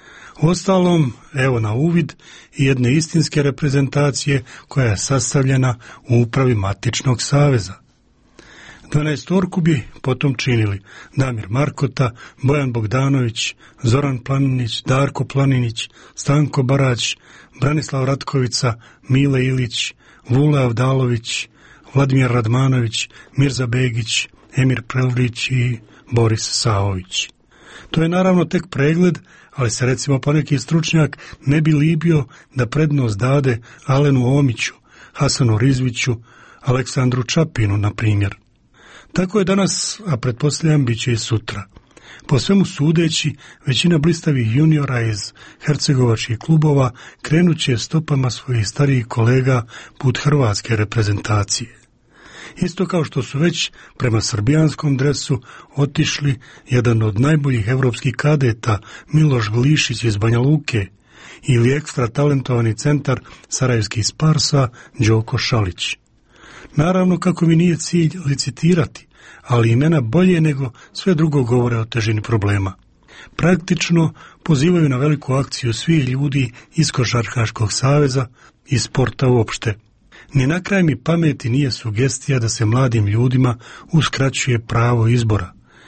Uostalom, evo na uvid i jedne istinske reprezentacije koja je sastavljena u upravi Matičnog saveza. Dvanaestorku bi potom činili Damir Markota, Bojan Bogdanović, Zoran Planinić, Darko Planinić, Stanko Barać, Branislav Ratkovica, Mile Ilić, Vula Avdalović, Vladimir Radmanović, Mirza Begić, Emir Prelvić i Boris Saović. To je naravno tek pregled, ali se recimo poneki stručnjak ne bi libio da prednost dade Alenu Omiću, Hasanu Rizviću, Aleksandru Čapinu, na primjer. Tako je danas, a pretpostavljam bit će i sutra. Po svemu sudeći, većina blistavih juniora iz hercegovačkih klubova krenut će stopama svojih starijih kolega put hrvatske reprezentacije. Isto kao što su već prema srbijanskom dresu otišli jedan od najboljih evropskih kadeta Miloš Glišić iz Banja Luke ili ekstra talentovani centar sarajevskih Sparsa Đoko Šalić. Naravno, kako mi nije cilj licitirati, ali imena bolje nego sve drugo govore o težini problema. Praktično pozivaju na veliku akciju svih ljudi iz Košarkaškog saveza i sporta uopšte. Ni na kraj mi pameti nije sugestija da se mladim ljudima uskraćuje pravo izbora,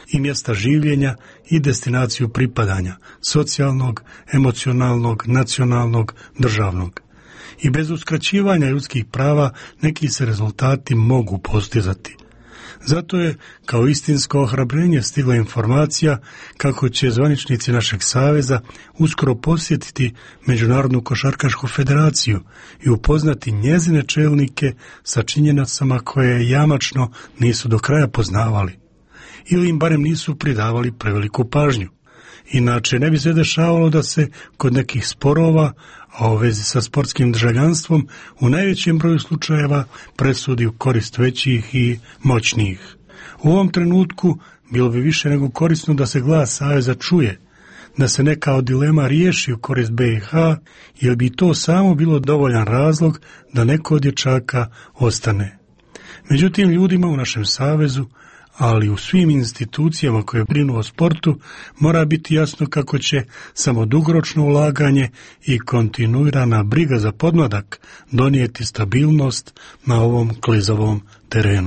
i mjesta življenja i destinaciju pripadanja, socijalnog, emocionalnog, nacionalnog, državnog. I bez uskraćivanja ljudskih prava neki se rezultati mogu postizati. Zato je kao istinsko ohrabrenje stigla informacija kako će zvaničnici našeg saveza uskoro posjetiti Međunarodnu košarkašku federaciju i upoznati njezine čelnike sa činjenicama koje jamačno nisu do kraja poznavali, ili im barem nisu pridavali preveliku pažnju. Inače, ne bi se dešavalo da se kod nekih sporova, a u vezi sa sportskim državljanstvom, u najvećem broju slučajeva presudi u korist većih i moćnijih. U ovom trenutku bilo bi više nego korisno da se glas saveza čuje, da se neka od dilema riješi u korist B i H, jer bi to samo bilo dovoljan razlog da neko od dječaka ostane. Međutim, ljudima u našem savezu, ali u svim institucijama koje brinu o sportu, mora biti jasno kako će samo dugoročno ulaganje i kontinuirana briga za podmladak donijeti stabilnost na ovom klizavom terenu.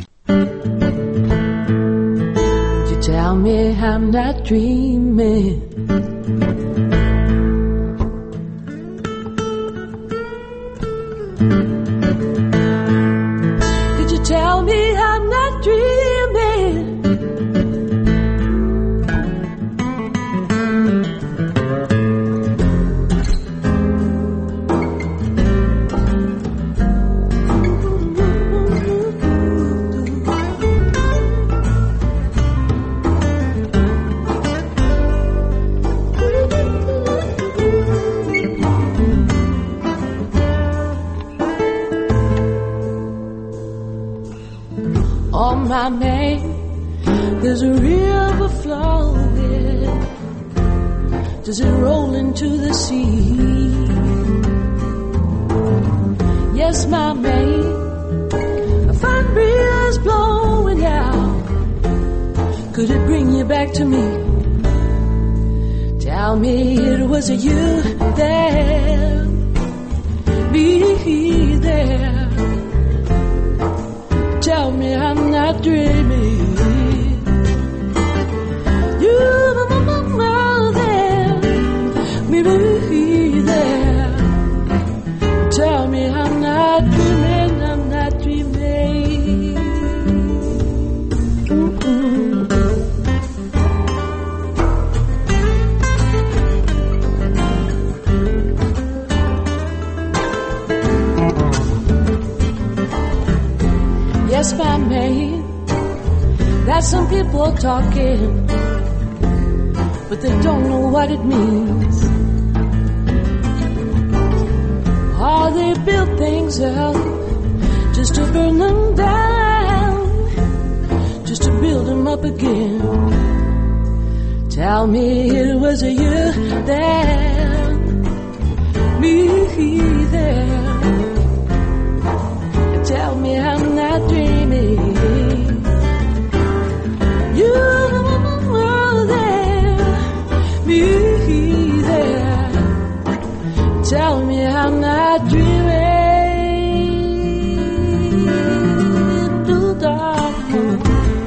You tell me I'm not dreaming. Did you tell me I'm not dreaming? On my name, there's a river flowing. Does it roll into the sea? Yes, my mate, a fine breeze blowing out. Could it bring you back to me? Tell me it was you there, me there. Tell me I'm not dreaming. You are there, me be there. Tell me I'm not dreaming, I'm not dreaming. Mm-mm. Yes, my man, that's some people talking, but they don't know what it means. Or they build things up just to burn them down, just to build them up again. Tell me it was a you there, me there. Tell me I'm not dreaming. You were there, me there. Tell me I'm not dreaming. Do darling.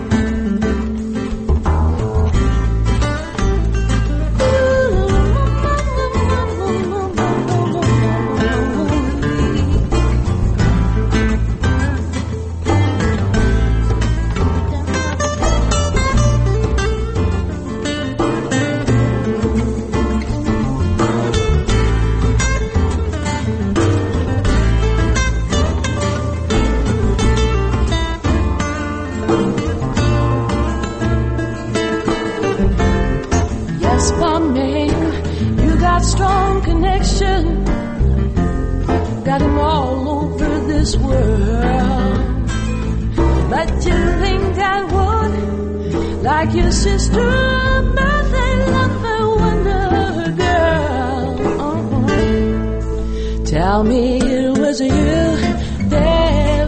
Strong connection, got him all over this world. But you think I would, like your sister, birthday lover, wonder girl. Uh-huh. Tell me it was you there,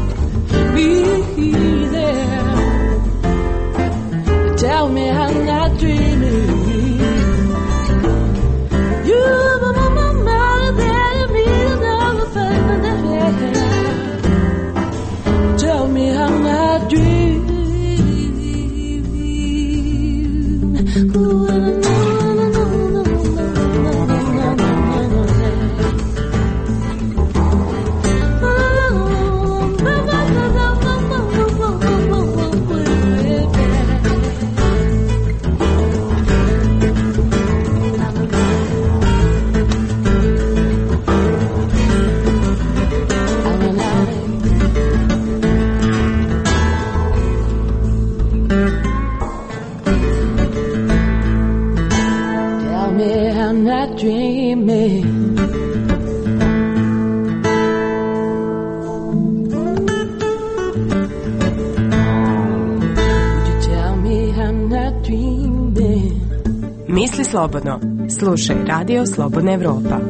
me there. Tell me I'm not dreaming. Tell me I'm not dreaming. Misli slobodno. Slušaj Radio Slobodna Evropa.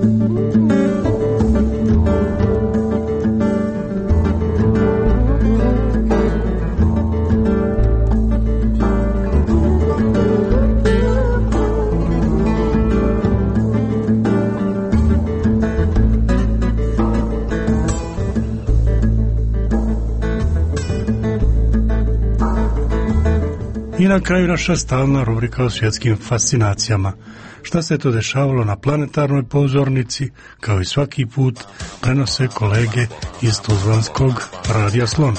I na kraju naša stalna rubrika o svjetskim fascinacijama. Šta se to dešavalo na planetarnoj pozornici, kao i svaki put, prenose kolege iz Tuzlanskog Radija Slon.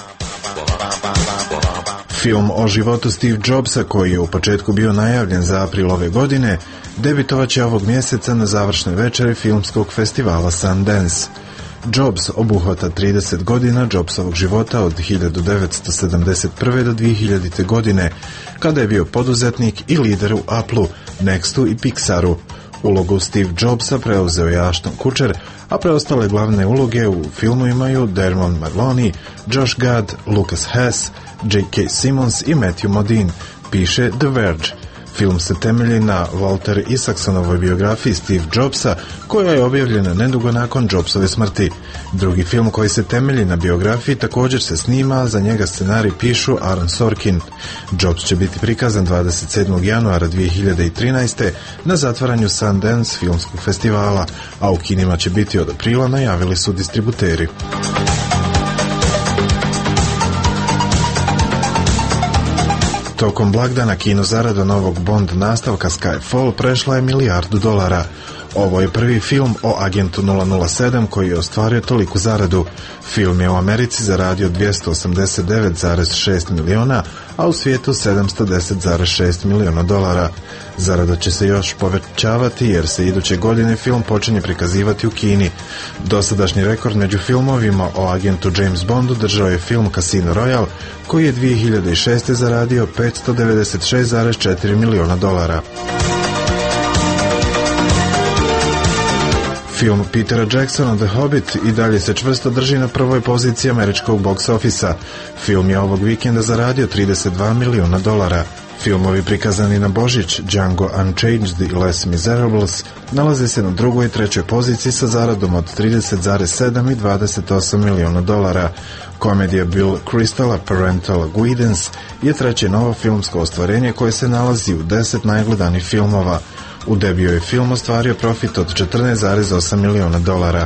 Film o životu Steve Jobsa, koji je u početku bio najavljen za april ove godine, debitovaće ovog mjeseca na završnoj večeri filmskog festivala Sundance. Jobs obuhvata trideset godina Jobsovog života od hiljadu devetsto sedamdeset prve do dvije hiljadite. godine, kada je bio poduzetnik i lider u Appleu, Nextu i Pixaru. Ulogu Steve Jobsa preuzeo je Ashton Kutcher, a preostale glavne uloge u filmu imaju Dermot Mulroney, Josh Gad, Lucas Hess, J K. Simmons i Matthew Modine, piše The Verge. Film se temelji na Walter Isaacsonovoj biografiji Steve Jobsa, koja je objavljena nedugo nakon Jobsove smrti. Drugi film koji se temelji na biografiji također se snima, za njega scenarij pišu Aaron Sorkin. Jobs će biti prikazan dvadeset sedmog januara dvije hiljade trinaeste. na zatvaranju Sundance filmskog festivala, a u kinima će biti od aprila, najavili su distributeri. Tokom blagdana kino zarada novog Bond nastavka Skyfall prešla je milijardu dolara. Ovo je prvi film o agentu nula nula sedam koji je ostvario toliku zaradu. Film je u Americi zaradio dvjesto osamdeset devet zarez šest miliona, a u svijetu sedamsto deset zarez šest miliona dolara. Zarada će se još povećavati jer se iduće godine film počinje prikazivati u Kini. Dosadašnji rekord među filmovima o agentu James Bondu držao je film Casino Royale, koji je dvije hiljade šeste. zaradio petsto devedeset šest zarez četiri miliona dolara. Film Petera Jacksona The Hobbit i dalje se čvrsto drži na prvoj poziciji američkog box office-a. Film je ovog vikenda zaradio trideset dva miliona dolara. Filmovi prikazani na Božić, Django Unchained i Les Miserables, nalaze se na drugoj i trećoj poziciji sa zaradom od trideset zarez sedam i dvadeset osam miliona dolara. Komedija Bill Crystala Parental Guidance je treće novo filmsko ostvarenje koje se nalazi u deset najgledanih filmova. U debiju je film ostvario profit od četrnaest zarez osam miliona dolara.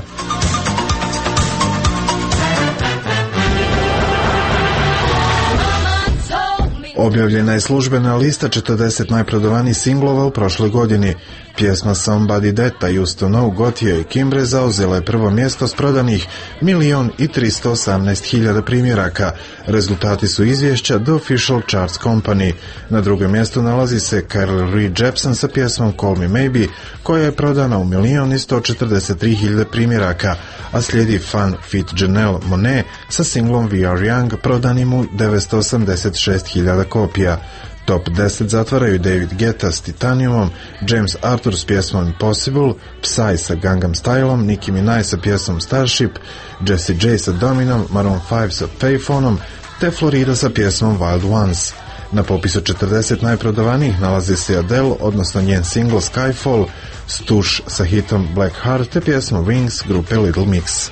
Objavljena je službena lista četrdeset najprodavanijih singlova u prošloj godini. Pjesma Somebody That I Used To Know Gotye i Kimbre zauzela je prvo mjesto s prodanih milion i tristo osamnaest hiljada primjeraka. Rezultati su izvješća The Official Charts Company. Na drugom mjestu nalazi se Carly Rae Jepsen sa pjesmom Call Me Maybe, koja je prodana u milion i sto četrdeset tri hiljade primjeraka, a slijedi Fun feat. Janelle Monáe sa singlom We Are Young, prodanim u devetsto osamdeset šest hiljada kopija. Top deset zatvaraju David Guetta s Titaniumom, James Arthur s pjesmom Impossible, Psy sa Gangnam Styleom, Nicki Minaj sa pjesmom Starship, Jessie J sa Dominom, Maroon pet sa Payphoneom, te Florida sa pjesmom Wild Ones. Na popisu četrdeset najprodavanijih nalazi se Adele, odnosno njen single Skyfall, Stush sa hitom Black Heart te pjesmom Wings grupe Little Mix.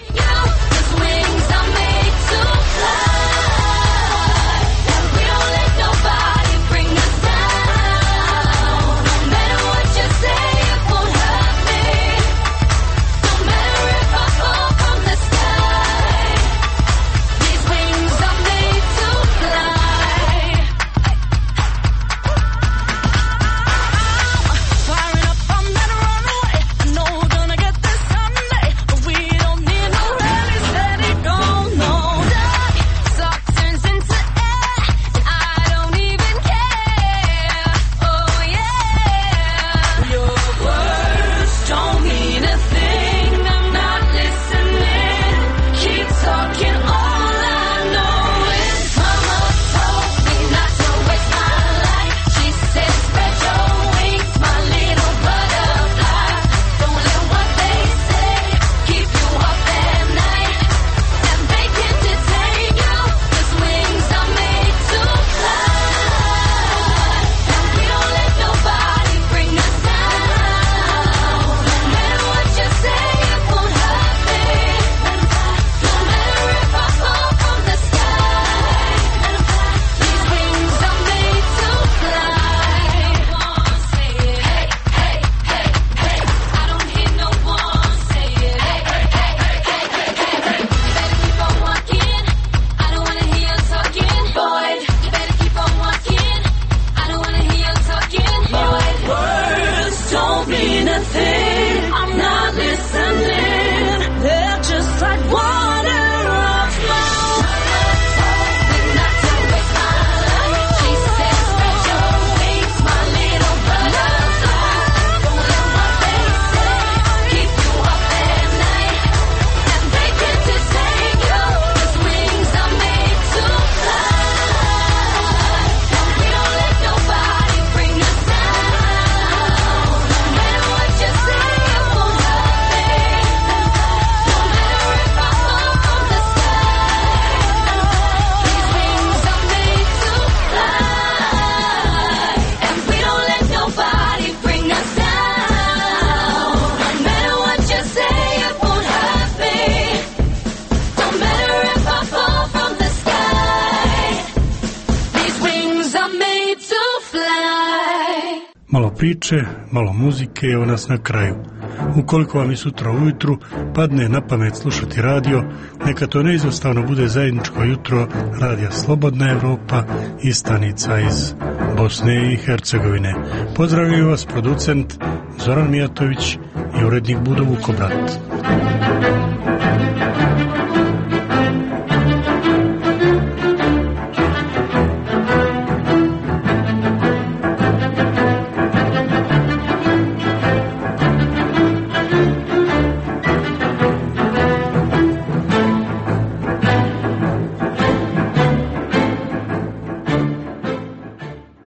Malo priče, malo muzike, evo nas na kraju. Ukoliko vam i sutra ujutru padne na pamet slušati radio, neka to neizostavno bude zajedničko jutro radija Slobodna Evropa i stanica iz Bosne i Hercegovine. Pozdravljaju vas producent Zoran Mijatović i urednik Budo Vukobrat.